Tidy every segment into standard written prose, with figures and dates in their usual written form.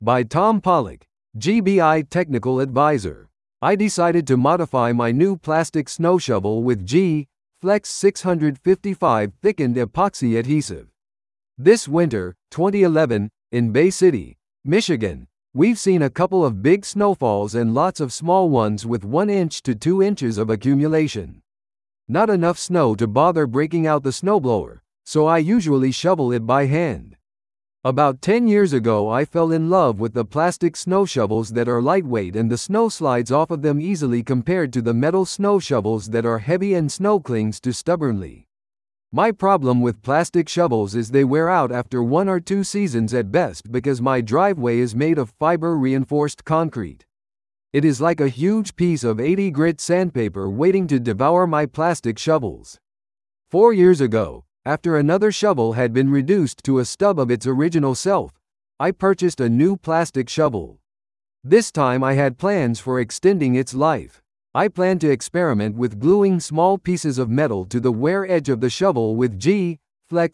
By Tom Pollock, GBI Technical Advisor. I decided to modify my new plastic snow shovel with G-Flex 655 thickened epoxy adhesive. This winter, 2011, in Bay City, Michigan, we've seen a couple of big snowfalls and lots of small ones with 1 inch to 2 inches of accumulation. Not enough snow to bother breaking out the snowblower, so I usually shovel it by hand. About 10 years ago I fell in love with the plastic snow shovels that are lightweight and the snow slides off of them easily compared to the metal snow shovels that are heavy and snow clings to stubbornly. My problem with plastic shovels is they wear out after 1 or 2 seasons at best because my driveway is made of fiber-reinforced concrete. It is like a huge piece of 80 grit sandpaper waiting to devour my plastic shovels. 4 years ago, after another shovel had been reduced to a stub of its original self, I purchased a new plastic shovel. This time I had plans for extending its life. I planned to experiment with gluing small pieces of metal to the wear edge of the shovel with G-Flex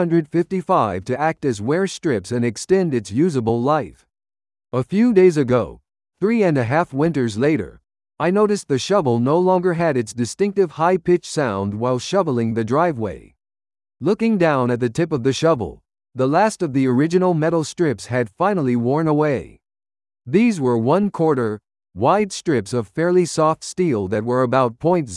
655 to act as wear strips and extend its usable life. A few days ago, 3.5 winters later, I noticed the shovel no longer had its distinctive high-pitched sound while shoveling the driveway. Looking down at the tip of the shovel, the last of the original metal strips had finally worn away. These were 1/4 wide strips of fairly soft steel that were about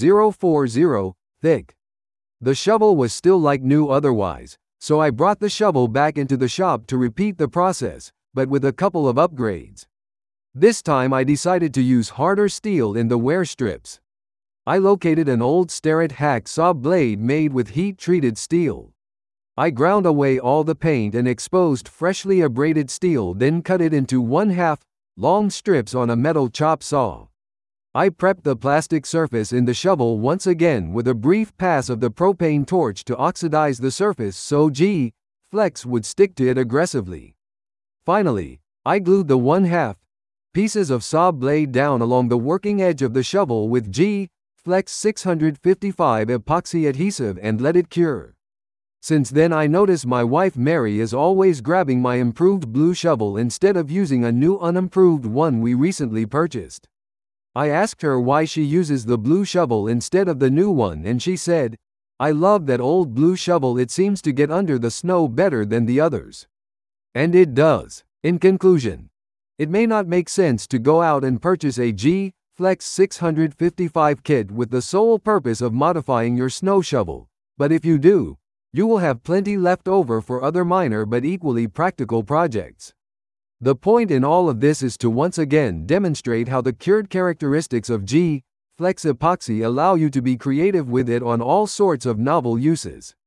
.040 thick. The shovel was still like new otherwise, so I brought the shovel back into the shop to repeat the process, but with a couple of upgrades. This time I decided to use harder steel in the wear strips. I located an old Starrett hack saw blade made with heat-treated steel. I ground away all the paint and exposed freshly abraded steel, then cut it into 1/2 long strips on a metal chop saw. I prepped the plastic surface in the shovel once again with a brief pass of the propane torch to oxidize the surface so G-Flex would stick to it aggressively. Finally, I glued the 1/2 pieces of saw blade down along the working edge of the shovel with G-Flex 655 epoxy adhesive and let it cure. Since then I notice my wife Mary is always grabbing my improved blue shovel instead of using a new unimproved one we recently purchased. I asked her why she uses the blue shovel instead of the new one and she said, "I love that old blue shovel, it seems to get under the snow better than the others." And it does. In conclusion, it may not make sense to go out and purchase a G-Flex 655 kit with the sole purpose of modifying your snow shovel, but if you do, you will have plenty left over for other minor but equally practical projects. The point in all of this is to once again demonstrate how the cured characteristics of G-Flex epoxy allow you to be creative with it on all sorts of novel uses.